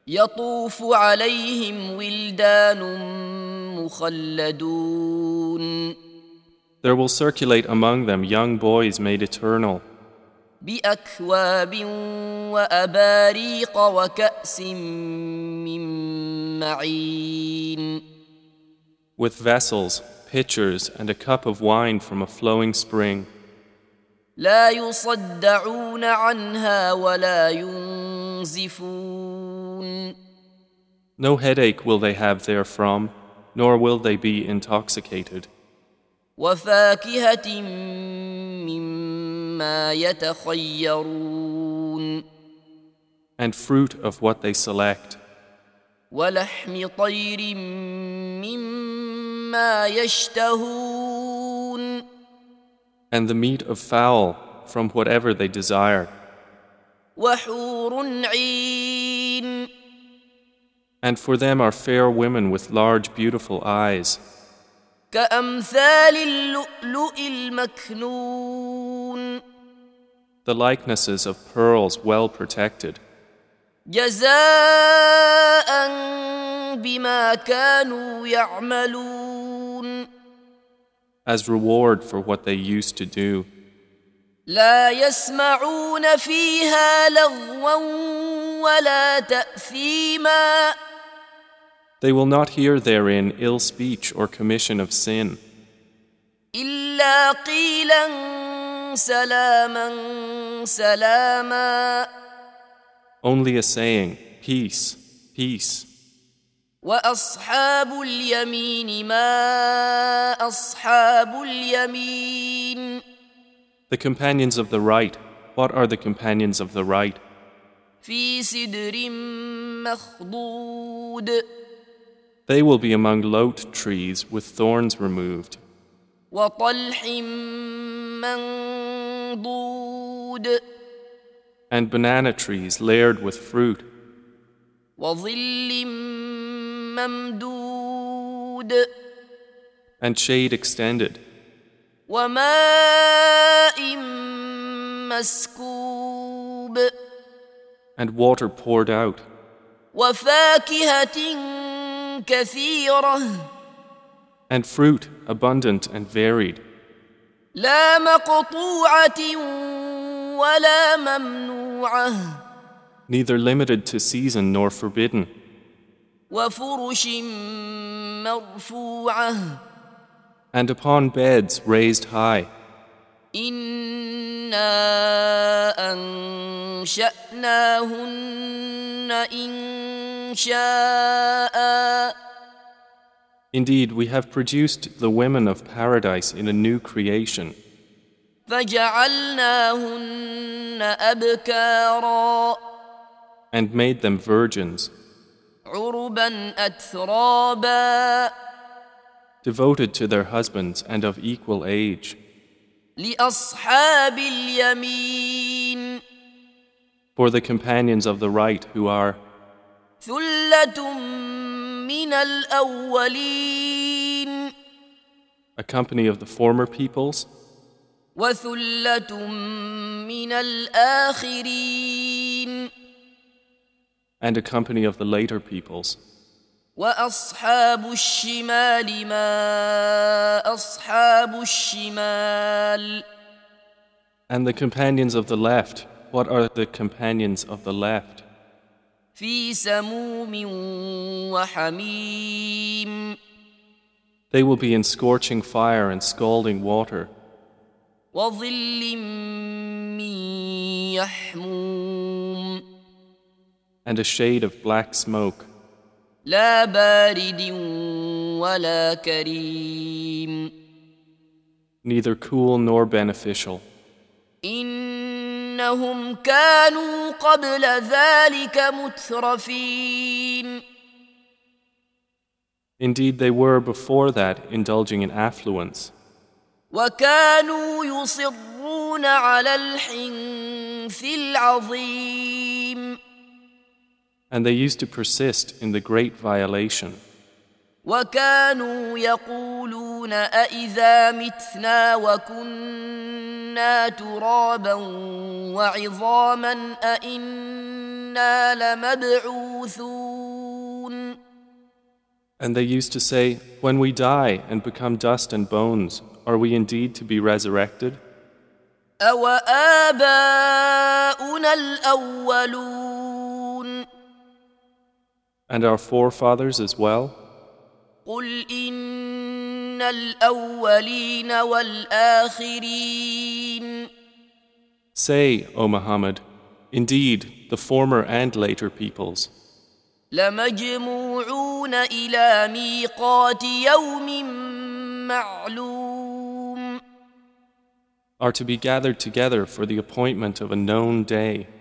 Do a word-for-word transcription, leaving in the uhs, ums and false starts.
يطوف عليهم ولدان مخلدون. There will circulate among them young boys made eternal, بأكواب وأباريق وكأس من معين. with vessels, pitchers, and a cup of wine from a flowing spring. لا يصدعون عنها ولا ينزفون. No headache will they have therefrom, nor will they be intoxicated. وفاكهة مما يتخيرون. And fruit of what they select. ولحم طير مما يشتهون. And the meat of fowl from whatever they desire. وحور عين. And for them are fair women with large beautiful eyes, كأمثال اللؤلؤ المكنون. the likenesses of pearls well protected, جزاء بما كانوا يعملون. as reward for what they used to do. لا يسمعون فيها لغوا ولا تأثيما. They will not hear therein ill speech or commission of sin, إلا قيلا سلاما سلاما. only a saying, peace, peace. وأصحاب اليمين ما أصحاب اليمين. The companions of the right, what are the companions of the right? في سدر مخضود. They will be among lote trees with thorns removed, وطلح منضود. and banana trees layered with fruit, وظل ممدود. and shade extended, وماء مسكوب. and water poured out, وفاكهة كثيرة. and fruit abundant and varied, لا مقطوعة ولا ممنوعة. neither limited to season nor forbidden, وفرش مرفوعة. and upon beds raised high. إنا أنشأناهن إنشاء. Indeed, we have produced the women of paradise in a new creation, فجعلناهن أبكارا. and made them virgins, عربا أترابا. devoted to their husbands and of equal age, لأصحاب اليمين. for the companions of the right who are ثلة من الأولين. a company of the former peoples, وثلة من الآخرين. and a company of the later peoples. وأصحاب الشمال ما أصحاب الشمال. And the companions of the left, what are the companions of the left? في سموم وحميم. They will be in scorching fire and scalding water, وظل من يحموم. and a shade of black smoke, لا بارد ولا كريم. neither cool nor beneficial. إنهم كانوا قبل ذلك مترفين. Indeed, they were before that indulging in affluence, وكانوا يصرون على الحنث العظيم. and they used to persist in the great violation. وكانوا يقولون أإذا متنا وكنا ترابا وعظاما أإنا إنا لمبعوثون. And they used to say, when we die and become dust and bones, are we indeed to be resurrected? أَوَآبَاؤُنَا الْأَوَّلُونَ. And our forefathers as well? قُلْ إِنَّ الْأَوَّلِينَ وَالْآخِرِينَ. Say, O Muhammad, indeed, the former and later peoples لَمَجْمُوعُونَ إِلَى مِيقَاتِ يَوْمٍ مَّعْلُومٍ. are to be gathered together for the appointment of a known day.